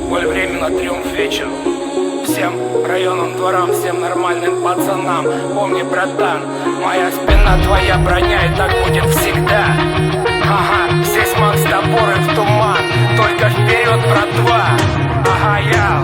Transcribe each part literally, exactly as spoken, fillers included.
Боль временно, триумф вечер. Всем районам, дворам, всем нормальным пацанам. Помни, братан, моя спина, твоя броня, и так будет всегда. Ага, здесь Макс Топор и в туман. Только вперед, братва. Ага, я.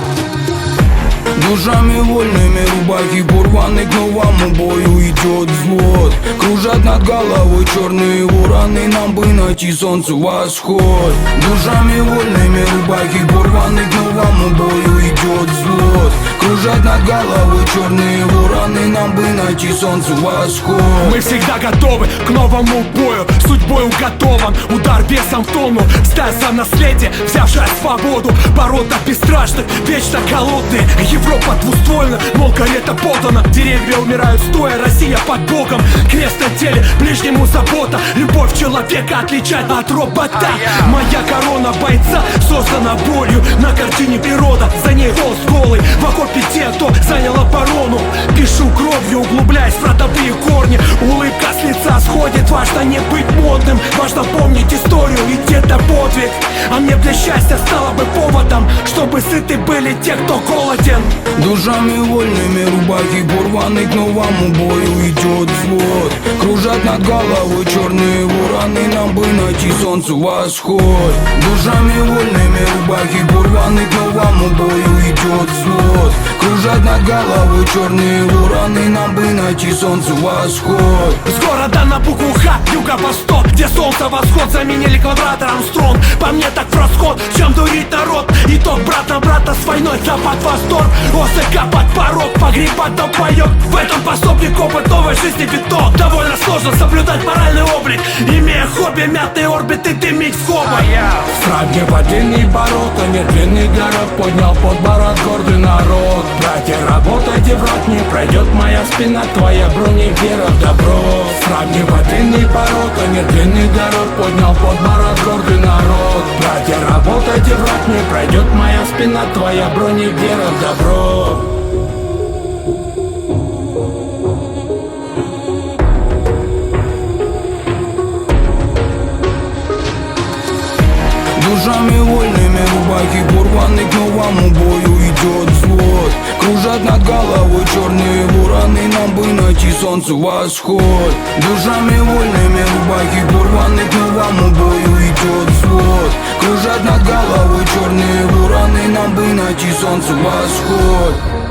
Душами вольными рубахи порваны, к новому бою идет взвод. Кружат над головой черные вороны, нам бы найти солнцу восход. Душами вольными рубахи порваны, к новому бою идет взвод. Кружат над головой черные вороны, нам бы найти солнцу восход. Мы всегда готовы к новому бою, судьбой уготован удар весом в тонну. Стая за наследие, взявшая свободу, порода бесстрашных, вечно голодные. Европа двуствольна, мол, карета подана. Деревья умирают стоя, Россия под боком. Крест на теле, ближнему забота. Любовь человека отличает от робота. Моя корона бойца создана болью. На картине природа, за ней голос голый. В окопе те, кто занял оборону. Пишу кровью, углубляясь в родовые корни. Улыбка с лица сходит, важно не быть модным. Важно помнить историю и где-то подвиг. А мне для счастья стало бы поводом, чтобы сыты были те, кто голоден. Душами вольными рубахи порваны, к новому бою идет взвод. Кружат над головой черные вороны, нам бы найти солнцу восход. Душами вольными рубахи порваны, к новому бою идет взвод. Кружат над головой черные вороны, нам бы найти солнцу восход. С города на букву Х, юго-восток, где солнце восход заменили квадратором струн. По мне так в расход, чем дурить народ. Итог брат на брата с войной, запад восторг. Осыка под порог, погребать до паёк. В этом пособник опыт новой жизни виток. Довольно сложно соблюдать моральный облик, имея хобби, мятные орбиты, дымить в хобот. Сравнивательный борота, медленный город поднял подбород гордый народ. Братья, работайте, враг не пройдет моя спина, твоя броня, вера в добро. Сравнивательный борота, медленный город поднял подбород гордый народ. Братья, работайте, враг не пройдет моя спина, твоя броня, вера в добро. Душами вольными рубахи порваны, к новому бою идет взвод. Кружат над головой черные вороны, нам бы найти солнцу восход. Душами вольными рубахи порваны, к новому бою идет взвод. Кружат над головой черные вороны, нам бы найти солнцу восход.